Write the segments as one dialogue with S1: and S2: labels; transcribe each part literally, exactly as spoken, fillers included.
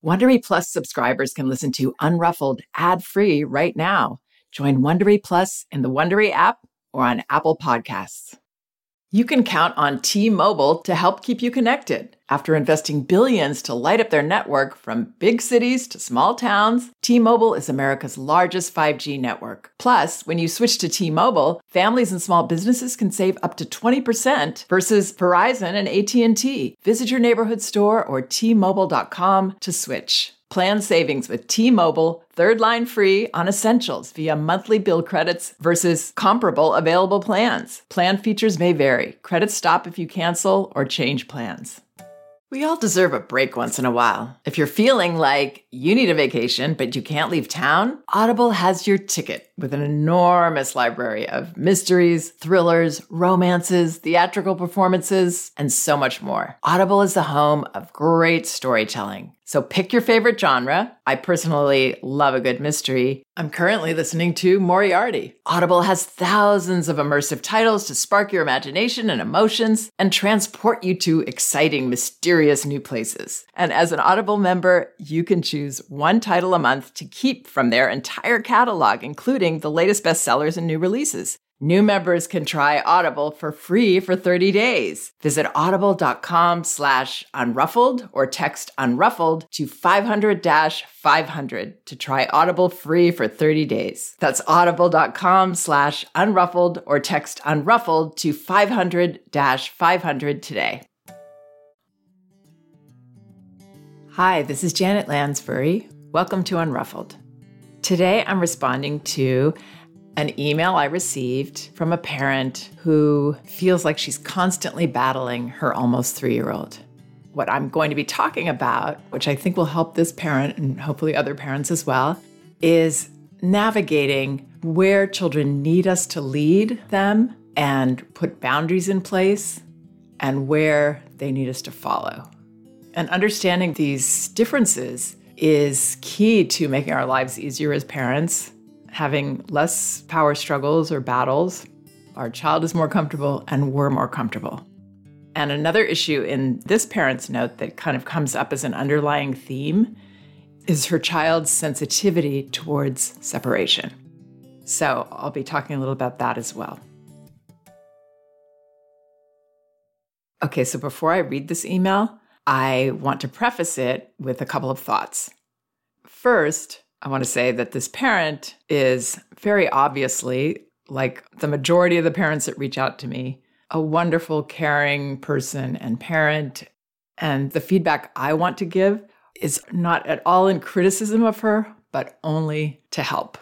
S1: Wondery Plus subscribers can listen to Unruffled ad-free right now. Join Wondery Plus in the Wondery app or on Apple Podcasts. You can count on T-Mobile to help keep you connected. After investing billions to light up their network from big cities to small towns, T-Mobile is America's largest five G network. Plus, when you switch to T-Mobile, families and small businesses can save up to twenty percent versus Verizon and A T and T. Visit your neighborhood store or T Mobile dot com to switch. Plan savings with T-Mobile, third line free on essentials via monthly bill credits versus comparable available plans. Plan features may vary. Credits stop if you cancel or change plans. We all deserve a break once in a while. If you're feeling like you need a vacation, but you can't leave town, Audible has your ticket with an enormous library of mysteries, thrillers, romances, theatrical performances, and so much more. Audible is the home of great storytelling. So pick your favorite genre. I personally love a good mystery. I'm currently listening to Moriarty. Audible has thousands of immersive titles to spark your imagination and emotions and transport you to exciting, mysterious new places. And as an Audible member, you can choose one title a month to keep from their entire catalog, including the latest bestsellers and new releases. New members can try Audible for free for thirty days. Visit audible.com slash unruffled or text unruffled to five hundred five hundred to try Audible free for thirty days. That's audible.com slash unruffled or text unruffled to five hundred five hundred today. Hi, this is Janet Lansbury. Welcome to Unruffled. Today I'm responding to an email I received from a parent who feels like she's constantly battling her almost three-year-old. What I'm going to be talking about, which I think will help this parent and hopefully other parents as well, is navigating where children need us to lead them and put boundaries in place and where they need us to follow. And understanding these differences is key to making our lives easier as parents, having less power struggles or battles. Our child is more comfortable and we're more comfortable. And another issue in this parent's note that kind of comes up as an underlying theme is her child's sensitivity towards separation. So I'll be talking a little about that as well. Okay, so before I read this email, I want to preface it with a couple of thoughts. First, I want to say that this parent is very obviously, like the majority of the parents that reach out to me, a wonderful, caring person and parent. And the feedback I want to give is not at all in criticism of her, but only to help.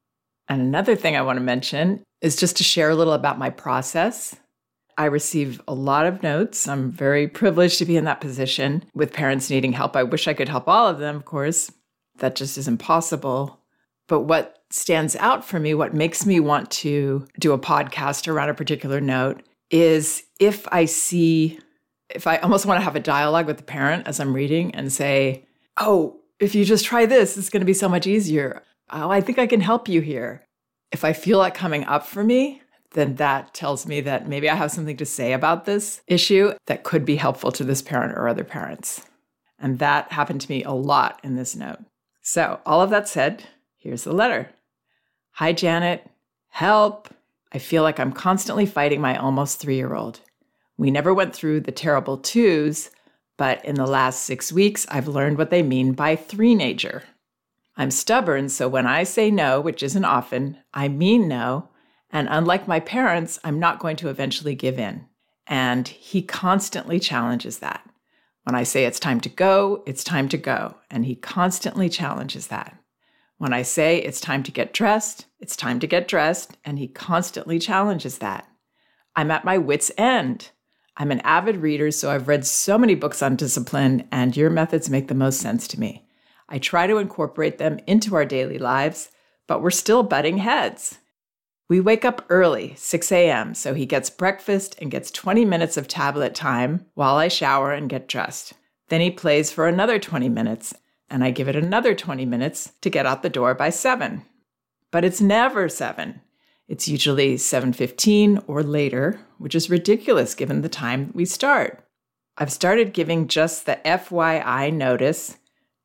S1: And another thing I want to mention is just to share a little about my process. I receive a lot of notes. I'm very privileged to be in that position with parents needing help. I wish I could help all of them, of course. That just isn't possible. But what stands out for me, what makes me want to do a podcast around a particular note, is if I see, if I almost want to have a dialogue with the parent as I'm reading and say, oh, if you just try this, it's going to be so much easier. Oh, I think I can help you here. If I feel that coming up for me, then that tells me that maybe I have something to say about this issue that could be helpful to this parent or other parents. And that happened to me a lot in this note. So all of that said, here's the letter. Hi, Janet. Help. I feel like I'm constantly fighting my almost three-year-old. We never went through the terrible twos, but in the last six weeks, I've learned what they mean by three-nager. I'm stubborn, so when I say no, which isn't often, I mean no. And unlike my parents, I'm not going to eventually give in. And he constantly challenges that. When I say it's time to go, it's time to go. And he constantly challenges that. When I say it's time to get dressed, it's time to get dressed. And he constantly challenges that. I'm at my wit's end. I'm an avid reader, so I've read so many books on discipline, and your methods make the most sense to me. I try to incorporate them into our daily lives, but we're still butting heads. We wake up early, six a.m., so he gets breakfast and gets twenty minutes of tablet time while I shower and get dressed. Then he plays for another twenty minutes, and I give it another twenty minutes to get out the door by seven. But it's never seven. It's usually seven fifteen or later, which is ridiculous given the time we start. I've started giving just the F Y I notice,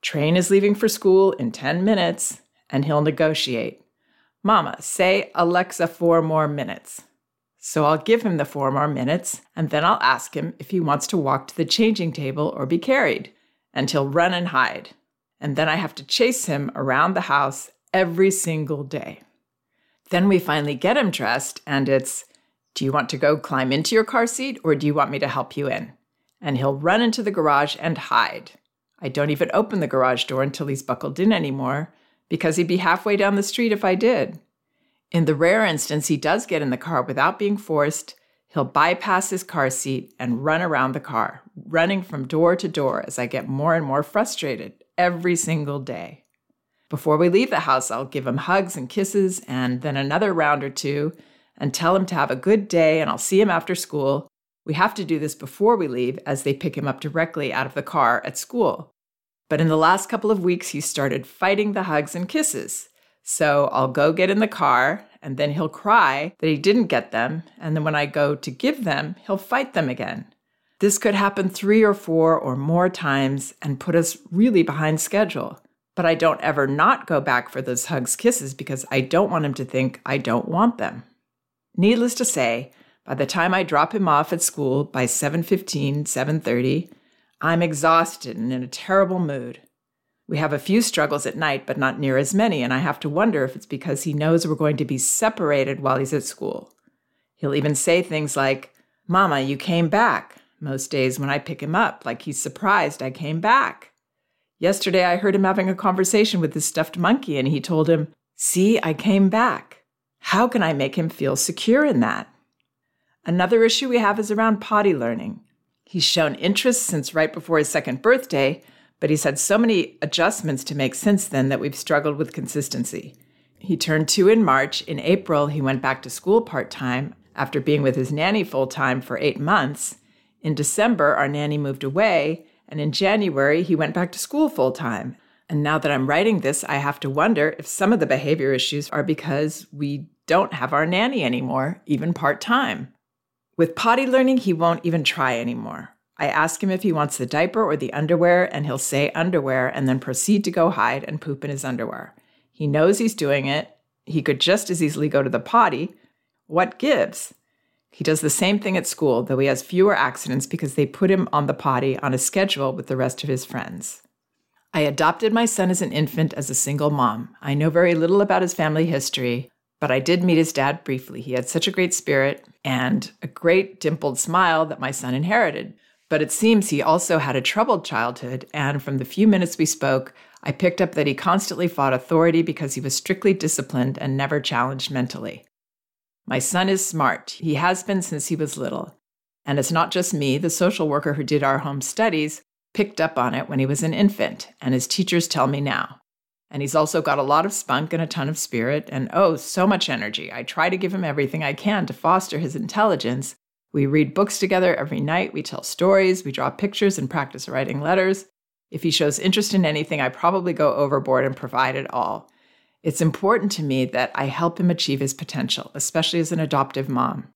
S1: Train is leaving for school in ten minutes, and he'll negotiate. Mama, say Alexa four more minutes. So I'll give him the four more minutes, and then I'll ask him if he wants to walk to the changing table or be carried, and he'll run and hide. And then I have to chase him around the house every single day. Then we finally get him dressed, and it's, do you want to go climb into your car seat, or do you want me to help you in? And he'll run into the garage and hide. I don't even open the garage door until he's buckled in anymore, because he'd be halfway down the street if I did. In the rare instance he does get in the car without being forced, he'll bypass his car seat and run around the car, running from door to door as I get more and more frustrated every single day. Before we leave the house, I'll give him hugs and kisses and then another round or two and tell him to have a good day, and I'll see him after school. We have to do this before we leave as they pick him up directly out of the car at school. But in the last couple of weeks, he started fighting the hugs and kisses. So I'll go get in the car, and then he'll cry that he didn't get them, and then when I go to give them, he'll fight them again. This could happen three or four or more times and put us really behind schedule. But I don't ever not go back for those hugs, kisses, because I don't want him to think I don't want them. Needless to say, by the time I drop him off at school by seven fifteen, seven thirty, I'm exhausted and in a terrible mood. We have a few struggles at night, but not near as many, and I have to wonder if it's because he knows we're going to be separated while he's at school. He'll even say things like, Mama, you came back, most days when I pick him up, like he's surprised I came back. Yesterday, I heard him having a conversation with his stuffed monkey, and he told him, see, I came back. How can I make him feel secure in that? Another issue we have is around potty learning. He's shown interest since right before his second birthday, but he's had so many adjustments to make since then that we've struggled with consistency. He turned two in March. In April, he went back to school part-time after being with his nanny full-time for eight months. In December, our nanny moved away, and in January, he went back to school full-time. And now that I'm writing this, I have to wonder if some of the behavior issues are because we don't have our nanny anymore, even part-time. With potty learning, he won't even try anymore. I ask him if he wants the diaper or the underwear, and he'll say underwear and then proceed to go hide and poop in his underwear. He knows he's doing it. He could just as easily go to the potty. What gives? He does the same thing at school, though he has fewer accidents because they put him on the potty on a schedule with the rest of his friends. I adopted my son as an infant as a single mom. I know very little about his family history, but I did meet his dad briefly. He had such a great spirit and a great dimpled smile that my son inherited. But it seems he also had a troubled childhood, and from the few minutes we spoke, I picked up that he constantly fought authority because he was strictly disciplined and never challenged mentally. My son is smart. He has been since he was little. And it's not just me, the social worker who did our home studies picked up on it when he was an infant, and his teachers tell me now. And he's also got a lot of spunk and a ton of spirit, and oh, so much energy. I try to give him everything I can to foster his intelligence. We read books together every night, we tell stories, we draw pictures and practice writing letters. If he shows interest in anything, I probably go overboard and provide it all. It's important to me that I help him achieve his potential, especially as an adoptive mom.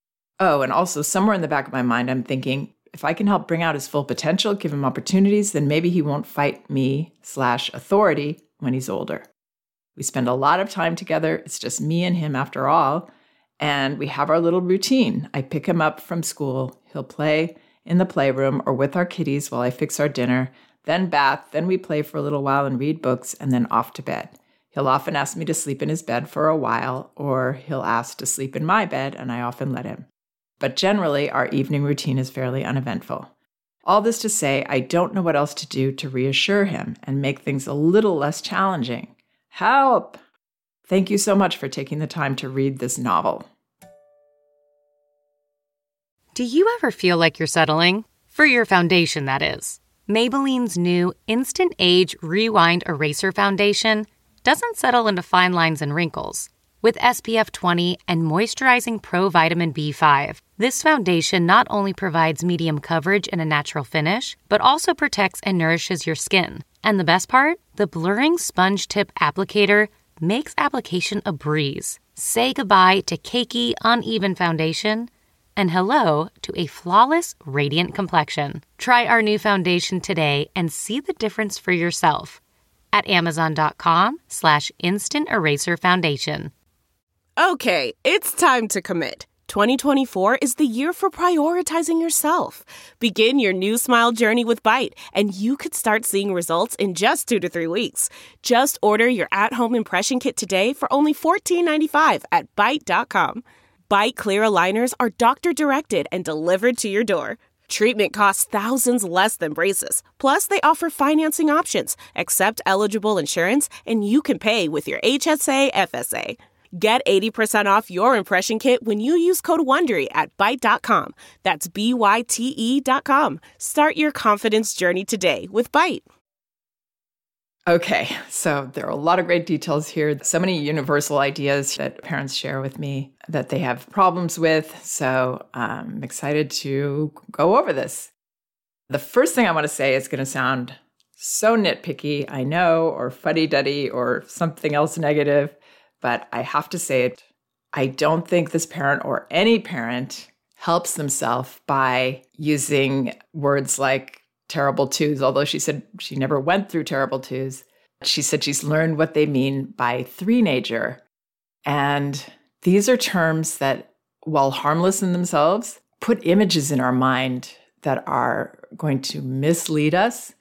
S1: Oh, and also somewhere in the back of my mind, I'm thinking, if I can help bring out his full potential, give him opportunities, then maybe he won't fight me slash authority when he's older. We spend a lot of time together. It's just me and him after all. And we have our little routine. I pick him up from school. He'll play in the playroom or with our kitties while I fix our dinner, then bath, then we play for a little while and read books, and then off to bed. He'll often ask me to sleep in his bed for a while, or he'll ask to sleep in my bed, and I often let him. But generally, our evening routine is fairly uneventful. All this to say, I don't know what else to do to reassure him and make things a little less challenging. Help! Thank you so much for taking the time to read this novel.
S2: Do you ever feel like you're settling? For your foundation, that is. Maybelline's new Instant Age Rewind Eraser Foundation doesn't settle into fine lines and wrinkles. With S P F twenty and moisturizing Pro Vitamin B five, this foundation not only provides medium coverage and a natural finish, but also protects and nourishes your skin. And the best part? The blurring sponge tip applicator makes application a breeze. Say goodbye to cakey, uneven foundation and hello to a flawless, radiant complexion. Try our new foundation today and see the difference for yourself at amazon.com slash instant eraser foundation.
S3: Okay, it's time to commit. twenty twenty-four is the year for prioritizing yourself. Begin your new smile journey with Byte, and you could start seeing results in just two to three weeks. Just order your at-home impression kit today for only fourteen ninety-five at byte dot com. Byte Clear aligners are doctor-directed and delivered to your door. Treatment costs thousands less than braces. Plus, they offer financing options, accept eligible insurance, and you can pay with your H S A F S A. Get eighty percent off your impression kit when you use code WONDERY at byte dot com. That's B Y T E dot com. Start your confidence journey today with Byte.
S1: Okay, so there are a lot of great details here. So many universal ideas that parents share with me that they have problems with. So I'm excited to go over this. The first thing I want to say is going to sound so nitpicky, I know, or fuddy-duddy, or something else negative, but I have to say it. I don't think this parent or any parent helps themselves by using words like terrible twos, although she said she never went through terrible twos. She said she's learned what they mean by three-nager. And these are terms that, while harmless in themselves, put images in our mind that are going to mislead us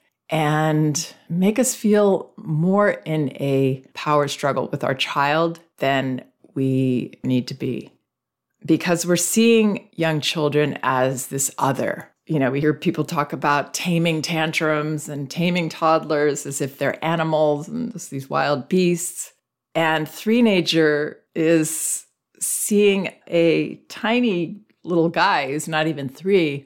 S1: and make us feel more in a power struggle with our child than we need to be. Because we're seeing young children as this other. You know, we hear people talk about taming tantrums and taming toddlers as if they're animals and just these wild beasts. And three-nager is seeing a tiny little guy who's not even three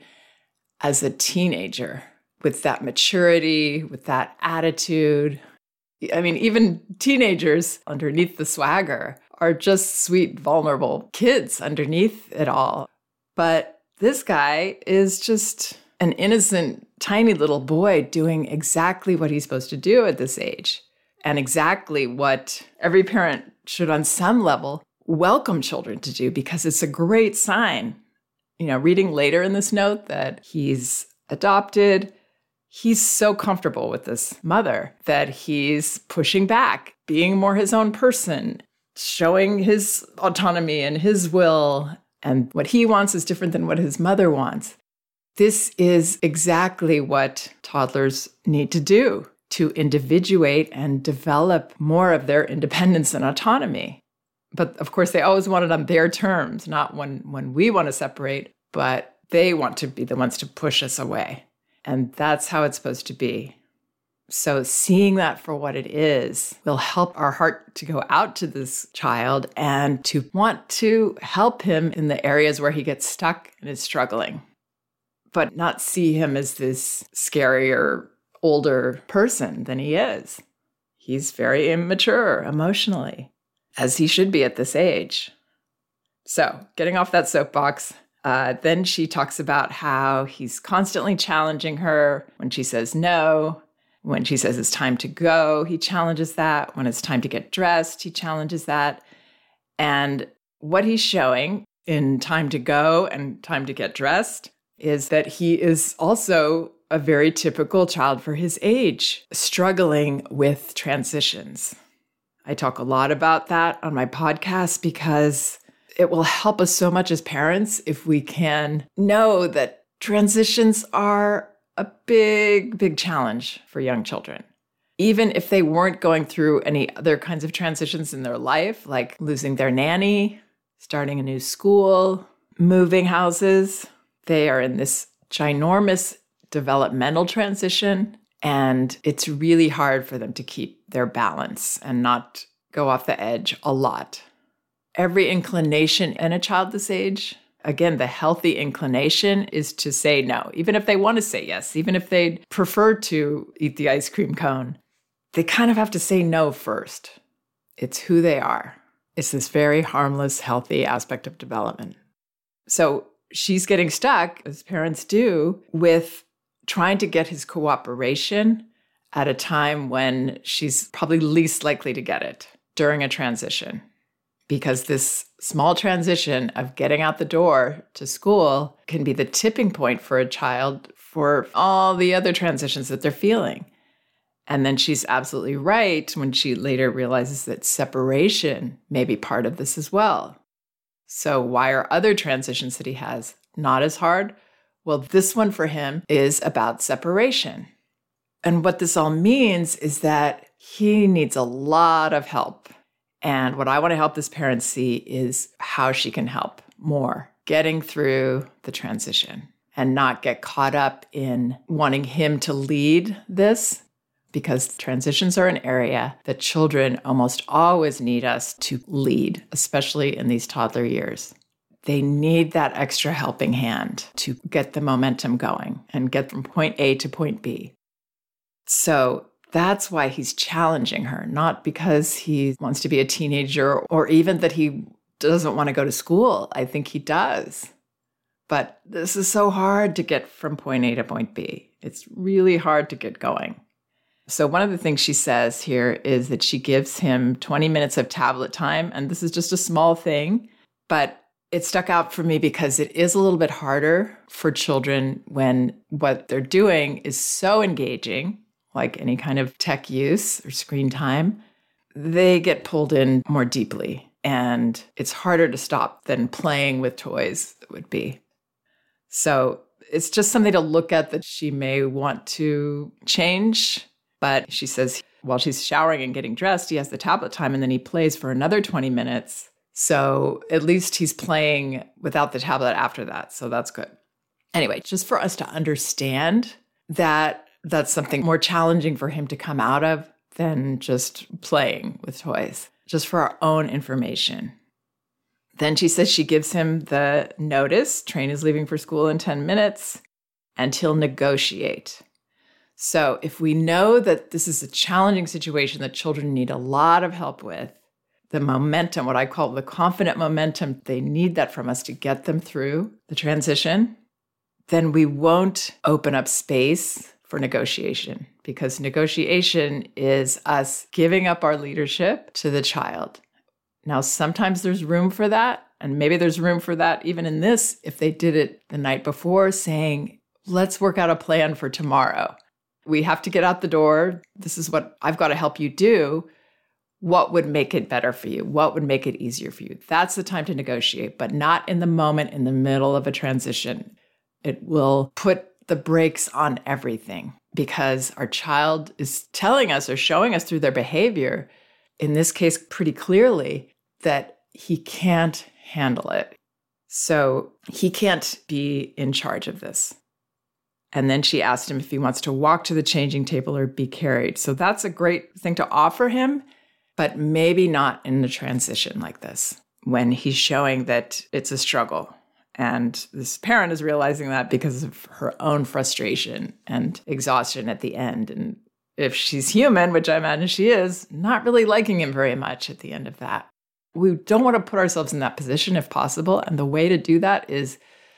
S1: as a teenager with that maturity, with that attitude. I mean, even teenagers underneath the swagger are just sweet, vulnerable kids underneath it all. But this guy is just an innocent, tiny little boy doing exactly what he's supposed to do at this age, and exactly what every parent should, on some level, welcome children to do, because it's a great sign. You know, reading later in this note that he's adopted, he's so comfortable with this mother that he's pushing back, being more his own person, showing his autonomy and his will. And what he wants is different than what his mother wants. This is exactly what toddlers need to do to individuate and develop more of their independence and autonomy. But of course, they always want it on their terms, not when, when we want to separate, but they want to be the ones to push us away. And that's how it's supposed to be. So seeing that for what it is will help our heart to go out to this child and to want to help him in the areas where he gets stuck and is struggling, but not see him as this scarier, older person than he is. He's very immature emotionally, as he should be at this age. So getting off that soapbox, uh, then she talks about how he's constantly challenging her when she says no. When she says it's time to go, he challenges that. When it's time to get dressed, he challenges that. And what he's showing in time to go and time to get dressed is that he is also a very typical child for his age, struggling with transitions. I talk a lot about that on my podcast because it will help us so much as parents if we can know that transitions are a big, big challenge for young children. Even if they weren't going through any other kinds of transitions in their life, like losing their nanny, starting a new school, moving houses, they are in this ginormous developmental transition, and it's really hard for them to keep their balance and not go off the edge a lot. Every inclination in a child this age, again, the healthy inclination is to say no, even if they want to say yes, even if they'd prefer to eat the ice cream cone. They kind of have to say no first. It's who they are. It's this very harmless, healthy aspect of development. So she's getting stuck, as parents do, with trying to get his cooperation at a time when she's probably least likely to get it, during a transition. because this small transition of getting out the door to school can be the tipping point for a child for all the other transitions that they're feeling. And then she's absolutely right when she later realizes that separation may be part of this as well. So why are other transitions that he has not as hard? Well, this one for him is about separation. And what this all means is that he needs a lot of help. And what I want to help this parent see is how she can help more getting through the transition and not get caught up in wanting him to lead this, because transitions are an area that children almost always need us to lead, especially in these toddler years. They need that extra helping hand to get the momentum going and get from point A to point B. So that's why he's challenging her, not because he wants to be a teenager or even that he doesn't want to go to school. I think he does. But this is so hard to get from point A to point B. It's really hard to get going. So one of the things she says here is that she gives him twenty minutes of tablet time. And this is just a small thing, but it stuck out for me because it is a little bit harder for children when what they're doing is so engaging, like any kind of tech use or screen time. They get pulled in more deeply, and it's harder to stop than playing with toys would be. So it's just something to look at that she may want to change. But she says while she's showering and getting dressed, he has the tablet time, and then he plays for another twenty minutes. So at least he's playing without the tablet after that. So that's good. Anyway, just for us to understand that that's something more challenging for him to come out of than just playing with toys, just for our own information. Then she says she gives him the notice, train is leaving for school in ten minutes, and he'll negotiate. So if we know that this is a challenging situation that children need a lot of help with, the momentum, what I call the confident momentum, they need that from us to get them through the transition, then we won't open up space for negotiation, because negotiation is us giving up our leadership to the child. Now, sometimes there's room for that, and maybe there's room for that even in this, if they did it the night before, saying, let's work out a plan for tomorrow. We have to get out the door. This is what I've got to help you do. What would make it better for you? What would make it easier for you? That's the time to negotiate, but not in the moment, in the middle of a transition. It will put the brakes on everything because our child is telling us or showing us through their behavior, in this case pretty clearly, that he can't handle it. So he can't be in charge of this. And then she asked him if he wants to walk to the changing table or be carried. So that's a great thing to offer him, but maybe not in a transition like this, when he's showing that it's a struggle. And this parent is realizing that because of her own frustration and exhaustion at the end. And if she's human, which I imagine she is, not really liking him very much at the end of that. We don't want to put ourselves in that position if possible. And the way to do that is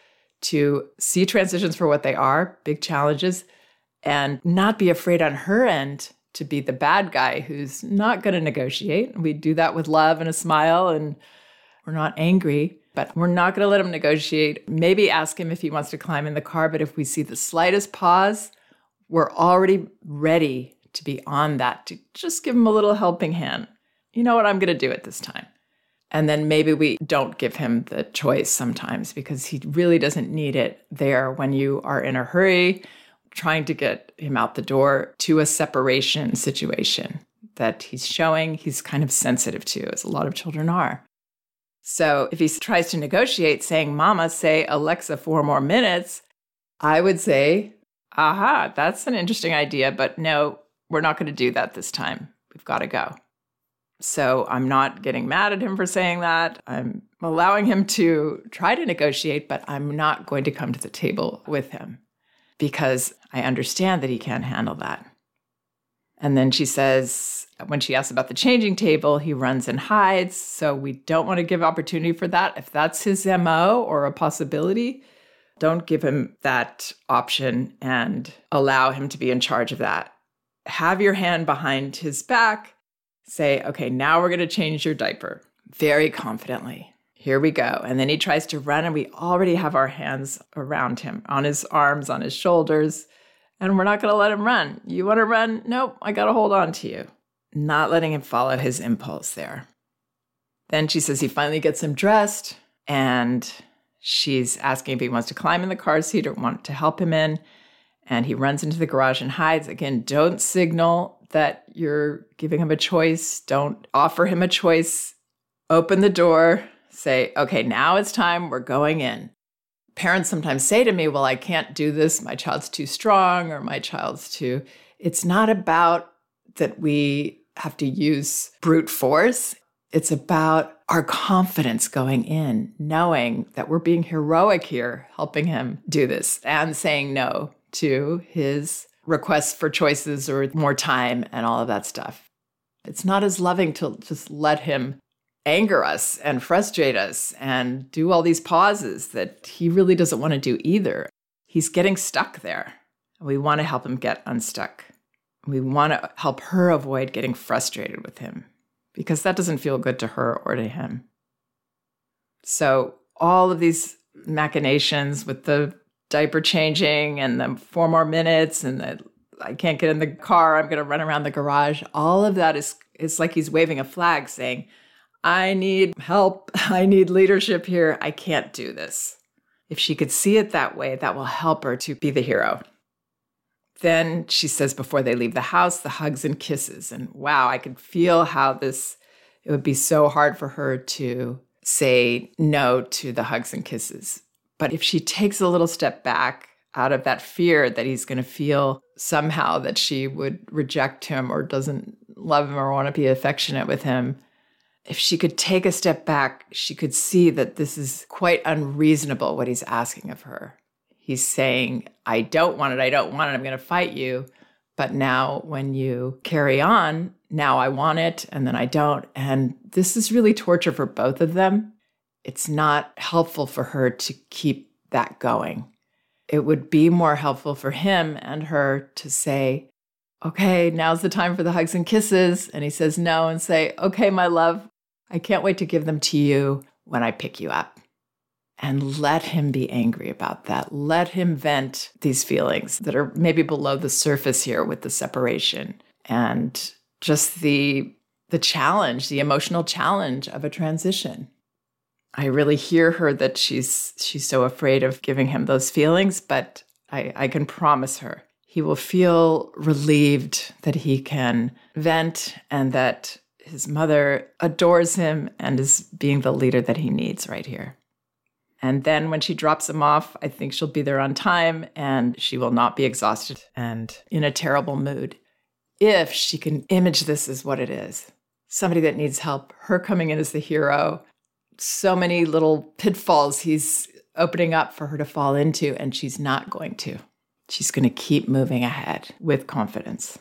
S1: to see transitions for what they are, big challenges, and not be afraid on her end to be the bad guy who's not going to negotiate. We do that with love and a smile, and we're not angry, but we're not going to let him negotiate. Maybe ask him if he wants to climb in the car, but if we see the slightest pause, we're already ready to be on that, to just give him a little helping hand. You know what I'm going to do at this time. And then maybe we don't give him the choice sometimes because he really doesn't need it there when you are in a hurry, trying to get him out the door to a separation situation that he's showing he's kind of sensitive to, as a lot of children are. So if he tries to negotiate saying, Mama, say, Alexa, four more minutes, I would say, aha, that's an interesting idea, but no, we're not going to do that this time. We've got to go. So I'm not getting mad at him for saying that. I'm allowing him to try to negotiate, but I'm not going to come to the table with him because I understand that he can't handle that. And then she says, when she asks about the changing table, he runs and hides. So we don't want to give opportunity for that. If that's his M O or a possibility, don't give him that option and allow him to be in charge of that. Have your hand behind his back. Say, okay, now we're going to change your diaper. very confidently. Here we go. And then he tries to run, and we already have our hands around him, on his arms, on his shoulders, and we're not going to let him run. You want to run? Nope, I got to hold on to you. Not letting him follow his impulse there. Then she says he finally gets him dressed, and she's asking if he wants to climb in the car seat or want to help him in. And he runs into the garage and hides. Again, don't signal that you're giving him a choice. Don't offer him a choice. Open the door. Say, okay, now it's time. We're going in. Parents sometimes say to me, well, I can't do this. My child's too strong, or my child's too... It's not about that we have to use brute force. It's about our confidence going in, knowing that we're being heroic here, helping him do this, and saying no to his requests for choices or more time and all of that stuff. It's not as loving to just let him anger us and frustrate us and do all these pauses that he really doesn't want to do either. He's getting stuck there. We want to help him get unstuck. We want to help her avoid getting frustrated with him, because that doesn't feel good to her or to him. So all of these machinations with the diaper changing and the four more minutes and the I can't get in the car, I'm going to run around the garage, all of that is it's like he's waving a flag saying, I need help, I need leadership here, I can't do this. If she could see it that way, that will help her to be the hero. Then she says before they leave the house, the hugs and kisses. And wow, I could feel how this, it would be so hard for her to say no to the hugs and kisses. But if she takes a little step back out of that fear that he's going to feel somehow that she would reject him or doesn't love him or want to be affectionate with him, if she could take a step back, she could see that this is quite unreasonable what he's asking of her. He's saying, I don't want it, I don't want it, I'm going to fight you. But now when you carry on, now I want it, and then I don't. And this is really torture for both of them. It's not helpful for her to keep that going. It would be more helpful for him and her to say, okay, now's the time for the hugs and kisses. And he says no and say, okay, my love, I can't wait to give them to you when I pick you up. And let him be angry about that. Let him vent these feelings that are maybe below the surface here with the separation and just the, the challenge, the emotional challenge of a transition. I really hear her that she's she's so afraid of giving him those feelings, but I, I can promise her he will feel relieved that he can vent and that his mother adores him and is being the leader that he needs right here. And then when she drops him off, I think she'll be there on time and she will not be exhausted and in a terrible mood. If she can image this as what it is, somebody that needs help, her coming in as the hero, so many little pitfalls he's opening up for her to fall into, and she's not going to. She's going to keep moving ahead with confidence.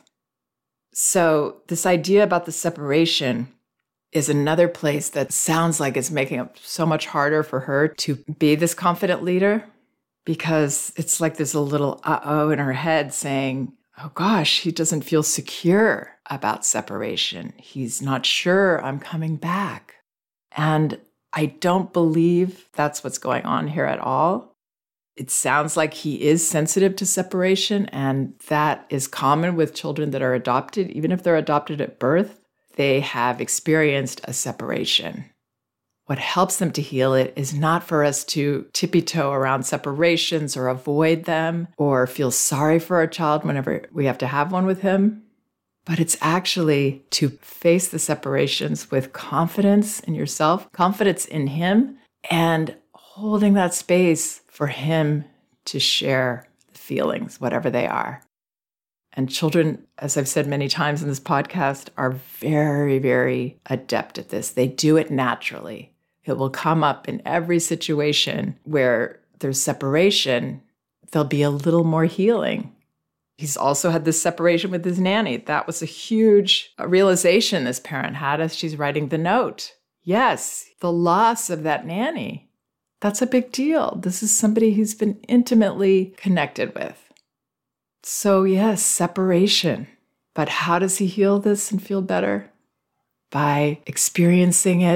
S1: So this idea about the separation is another place that sounds like it's making it so much harder for her to be this confident leader, because it's like there's a little uh-oh in her head saying, oh gosh, he doesn't feel secure about separation. He's not sure I'm coming back. And I don't believe that's what's going on here at all. It sounds like he is sensitive to separation, and that is common with children that are adopted. Even if they're adopted at birth, they have experienced a separation. What helps them to heal it is not for us to tippy-toe around separations or avoid them or feel sorry for our child whenever we have to have one with him. But it's actually to face the separations with confidence in yourself, confidence in him, and holding that space for him to share the feelings, whatever they are. And children, as I've said many times in this podcast, are very, very adept at this. They do it naturally. It will come up in every situation where there's separation. There'll be a little more healing. He's also had this separation with his nanny. That was a huge realization this parent had as she's writing the note. Yes, the loss of that nanny. That's a big deal. This is somebody he's been intimately connected with. So yes, separation. But how does he heal this and feel better? By experiencing it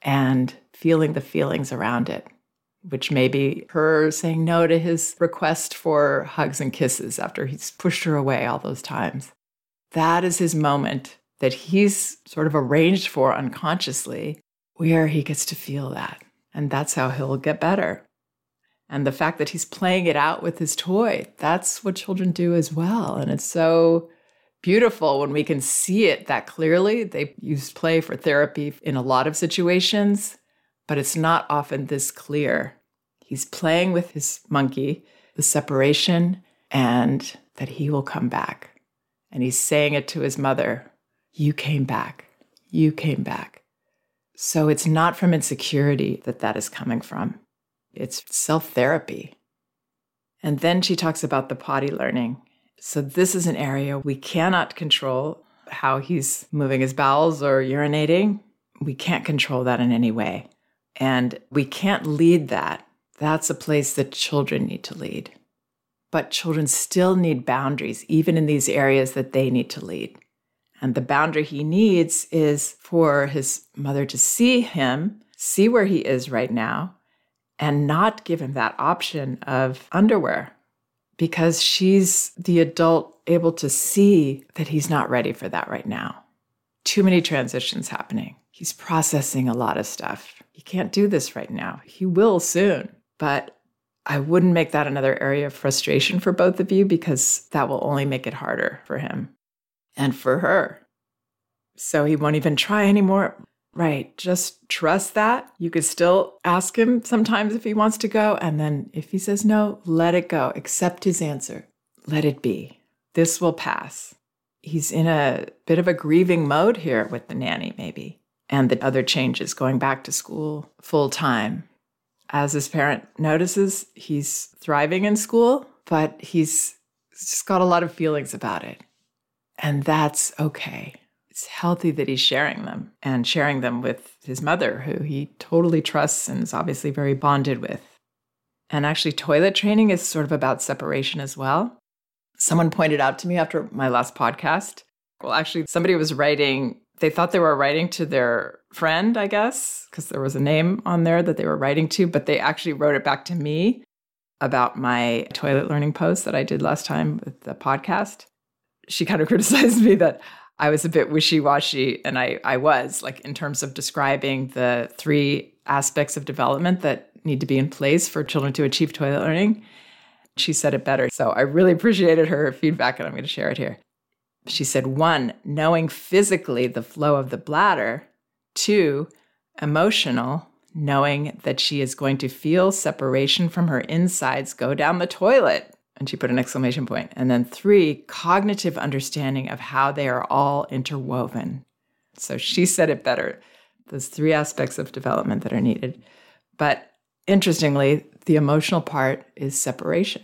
S1: and feeling the feelings around it, which may be her saying no to his request for hugs and kisses after he's pushed her away all those times. That is his moment that he's sort of arranged for unconsciously, where he gets to feel that. And that's how he'll get better. And the fact that he's playing it out with his toy, that's what children do as well. And it's so beautiful when we can see it that clearly. They use play for therapy in a lot of situations, but it's not often this clear. He's playing with his monkey, the separation, and that he will come back. And he's saying it to his mother, you came back, you came back. So it's not from insecurity that that is coming from. It's self-therapy. And then she talks about the potty learning. So this is an area we cannot control, how he's moving his bowels or urinating. We can't control that in any way. And we can't lead that. That's a place that children need to lead. But children still need boundaries, even in these areas that they need to lead. And the boundary he needs is for his mother to see him, see where he is right now, and not give him that option of underwear, because she's the adult able to see that he's not ready for that right now. Too many transitions happening. He's processing a lot of stuff. He can't do this right now. He will soon. But I wouldn't make that another area of frustration for both of you, because that will only make it harder for him and for her. So he won't even try anymore. Right. Just trust that. You could still ask him sometimes if he wants to go. And then if he says no, let it go. Accept his answer. Let it be. This will pass. He's in a bit of a grieving mode here with the nanny, maybe, and the other changes, going back to school full time. As his parent notices, he's thriving in school, but he's just got a lot of feelings about it. And that's okay. It's healthy that he's sharing them, and sharing them with his mother, who he totally trusts and is obviously very bonded with. And actually, toilet training is sort of about separation as well. Someone pointed out to me after my last podcast, well, actually, somebody was writing, they thought they were writing to their friend, I guess, because there was a name on there that they were writing to, but they actually wrote it back to me about my toilet learning post that I did last time with the podcast. She kind of criticized me that I was a bit wishy-washy, and I, I was, like, in terms of describing the three aspects of development that need to be in place for children to achieve toilet learning. She said it better. So I really appreciated her feedback, and I'm going to share it here. She said, one, knowing physically the flow of the bladder. Two, emotional, knowing that she is going to feel separation from her insides go down the toilet. And she put an exclamation point. And then three, cognitive understanding of how they are all interwoven. So she said it better. Those three aspects of development that are needed. But interestingly, the emotional part is separation.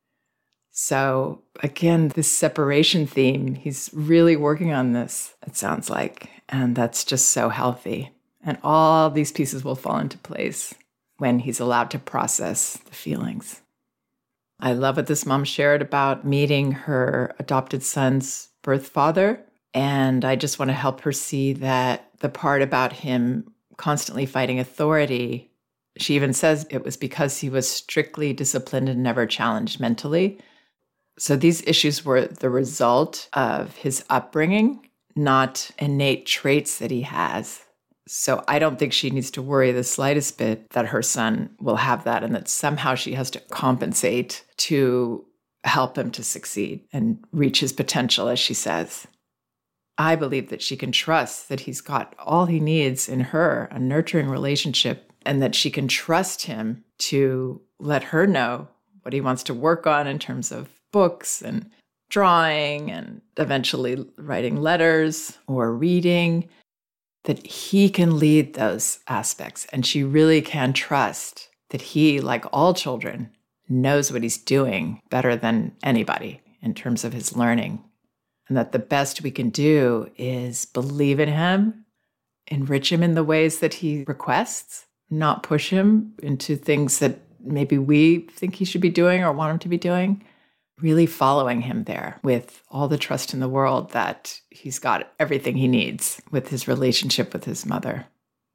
S1: So again, this separation theme, he's really working on this, it sounds like. And that's just so healthy. And all these pieces will fall into place when he's allowed to process the feelings. I love what this mom shared about meeting her adopted son's birth father. And I just want to help her see that the part about him constantly fighting authority, she even says it was because he was strictly disciplined and never challenged mentally. So these issues were the result of his upbringing, not innate traits that he has. So I don't think she needs to worry the slightest bit that her son will have that, and that somehow she has to compensate to help him to succeed and reach his potential, as she says. I believe that she can trust that he's got all he needs in her, a nurturing relationship, and that she can trust him to let her know what he wants to work on in terms of books and drawing and eventually writing letters or reading, that he can lead those aspects. And she really can trust that he, like all children, knows what he's doing better than anybody in terms of his learning. And that the best we can do is believe in him, enrich him in the ways that he requests, not push him into things that maybe we think he should be doing or want him to be doing. Really following him there with all the trust in the world that he's got everything he needs with his relationship with his mother.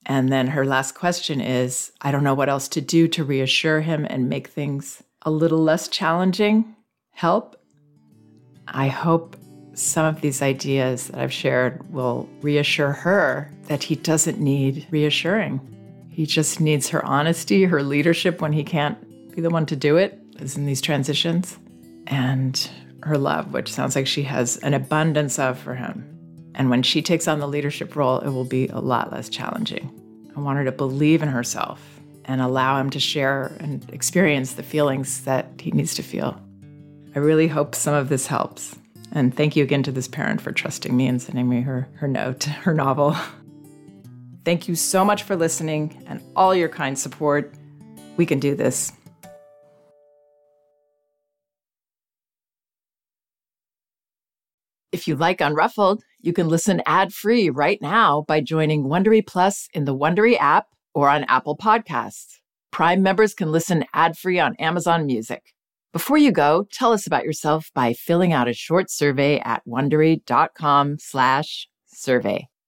S1: And then her last question is, I don't know what else to do to reassure him and make things a little less challenging. Help? I hope some of these ideas that I've shared will reassure her that he doesn't need reassuring. He just needs her honesty, her leadership when he can't be the one to do it, as in these transitions, and her love, which sounds like she has an abundance of for him. And when she takes on the leadership role, it will be a lot less challenging. I want her to believe in herself and allow him to share and experience the feelings that he needs to feel. I really hope some of this helps. And thank you again to this parent for trusting me and sending me her, her note, her novel. Thank you so much for listening and all your kind support. We can do this. If you like Unruffled, you can listen ad-free right now by joining Wondery Plus in the Wondery app or on Apple Podcasts. Prime members can listen ad-free on Amazon Music. Before you go, tell us about yourself by filling out a short survey at Wondery.com slash survey.